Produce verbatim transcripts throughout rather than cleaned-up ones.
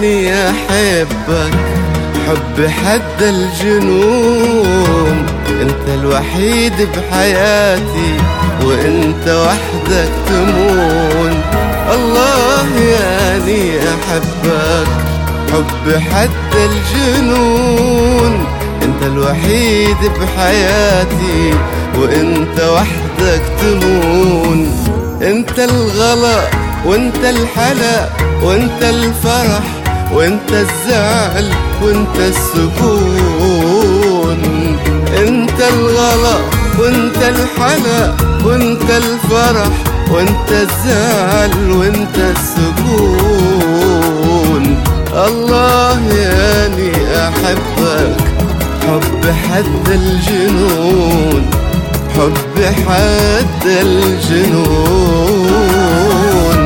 ياني أحبك حب حد الجنون. انت الوحيد بحياتي وانت وحدك تمون. الله ياني أحبك حب حد الجنون. انت الوحيد بحياتي وانت وحدك تمون. انت الغلا وانت الحلا وانت الفرح وانت الزعل وانت السكون. انت الغلا وانت الحلا وانت الفرح وانت الزعل وانت السكون. الله ياني أحبك حب حد الجنون. حب حد الجنون.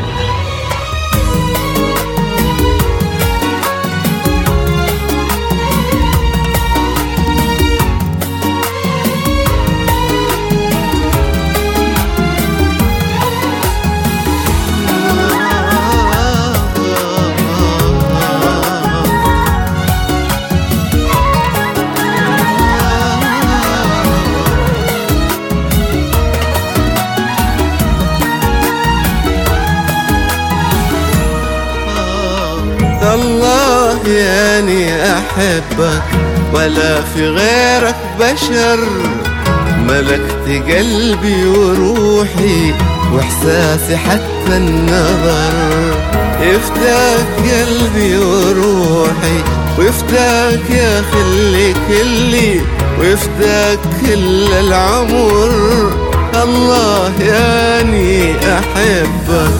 الله ياني أحبك ولا في غيرك بشر. ملكت قلبي وروحي وإحساسي حتى النظر. يفداك قلبي وروحي ويفداك يا خلي كلي ويفداك كل العمر. الله ياني أحبك.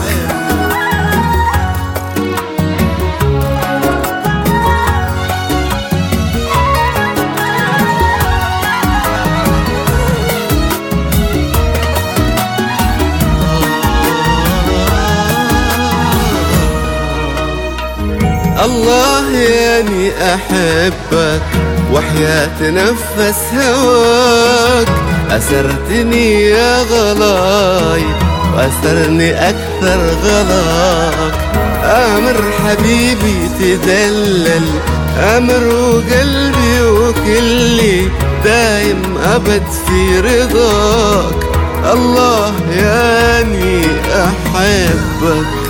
الله ياني أحبك وحياة نفس هواك. أسرتني يا غلاي وأسرني أكثر غلاك. أمر حبيبي تدلل أمر وقلبي وكلي دايم أبد في رضاك. الله ياني أحبك.